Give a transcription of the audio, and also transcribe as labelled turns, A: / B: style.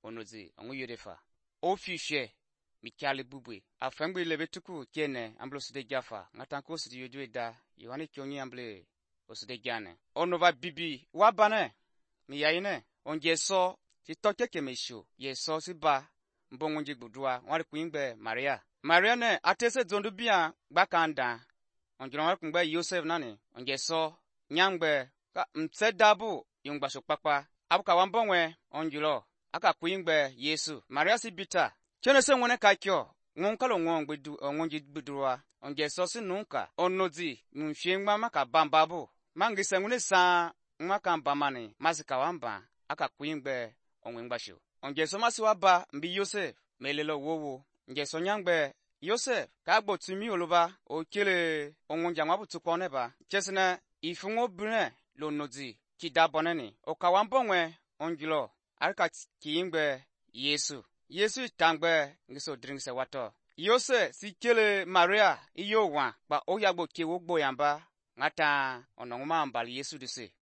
A: onozi ongu yodefa ofishe mikali bubwe afengbe lebetuku kene amblo side jafa ngatanko sidi yodweda yohane kyonyi amble oside jane onova bibi wabane miyayine onjeso titoke kemesho yeso siba mbongunji gbudua wari kuingbe Maria ne atese zondu bia gbakanda onjiro wari kungbe Yosef nani onjeso nyangbe ka mtsedabu yungbasho kpakpa abuka wambonwe onjiro aka kuingbe Yesu Maria sibita chene se nwone kakyo ngonkalo ngongbedu ongonji gbudua onjeso sinunka onozi mfyengma maka bambabu mangise ngune sa ngaka mbamani mazika wamba aka kuingbe onwengbasho onjeso masi waba mbi Yosef melelo wowo njeso nyangbe Yosef ka gbotumi oluba okele ongunja ngwabutu koneba chesina ifungo bune lonozi kidaboneni okawambonwe onjilo arka kiingbe Yesu tangbe ngiso dringse wato Yose sikele Maria iyowa ba oyagbo kewo gboyamba ngata ononguma mbali Yesu dise